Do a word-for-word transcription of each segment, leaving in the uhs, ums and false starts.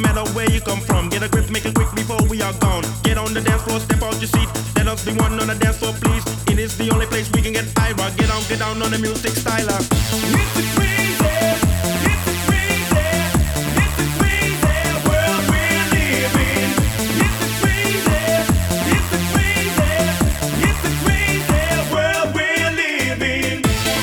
matter where you come from. Get a grip, make it quick before we are gone. Get on the dance floor, step out your seat. Let us be one on the dance floor, please. It is the only place we can get Ira. Get on, get down on the music styler. It's a crazy, it's a crazy, it's a crazy world we're living. It's a crazy, it's a crazy, it's a crazy world we're living.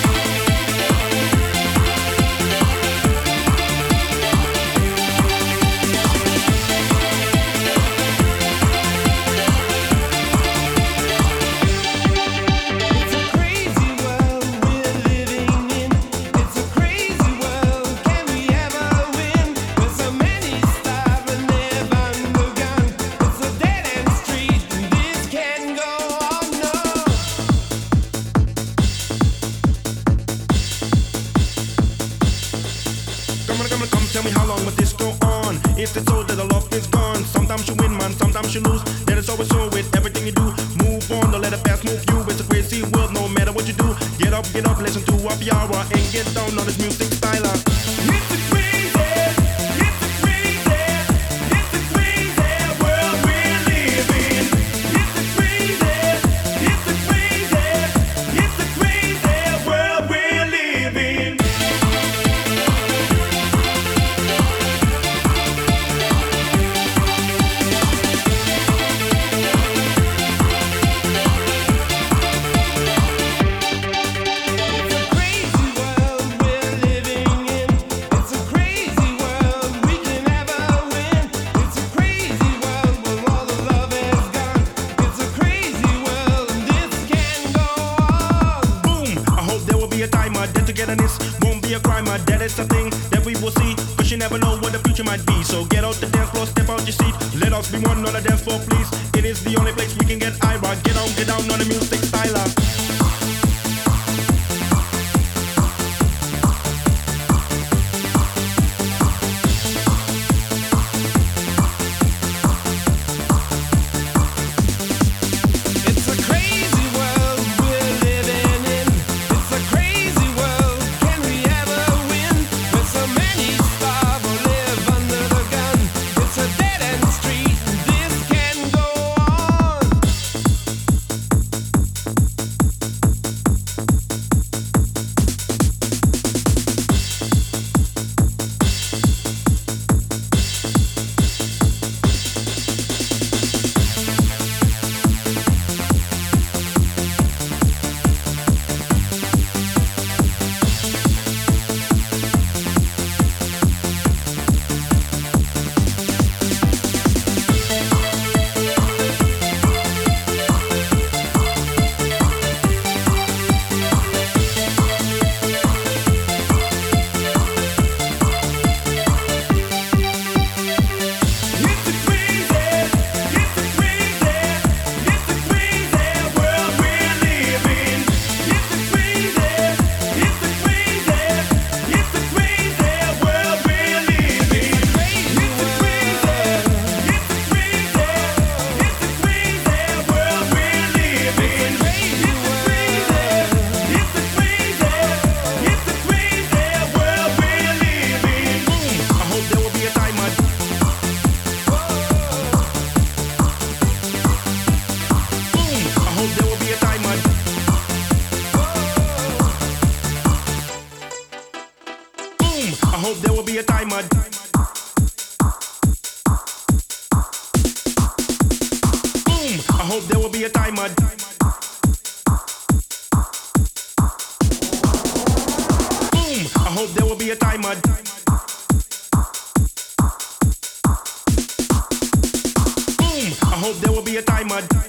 Tell me how long will this go on? If it's so that the love is gone. Sometimes you win, man, sometimes you lose. That is always so with everything you do. Move on, don't let the past move you. It's a crazy world, no matter what you do. Get up, get up, listen to a hour and get down on this music styler. It's a crazy, it's a crazy, it's a crazy world we're living. It's a crazy, it's a crazy, it's a crazy world we're living. Togetherness won't be a crime, that is a thing that we will see. Cause you never know what the future might be. So get out the dance floor, step out your seat. Let us be one on the dance floor, please. It is the only place we can get Ira. Get on, get down on the music styler. I hope there will be a timer. Boom! I hope there will be a timer. Boom! I hope there will be a timer. Boom! I hope there will be a timer.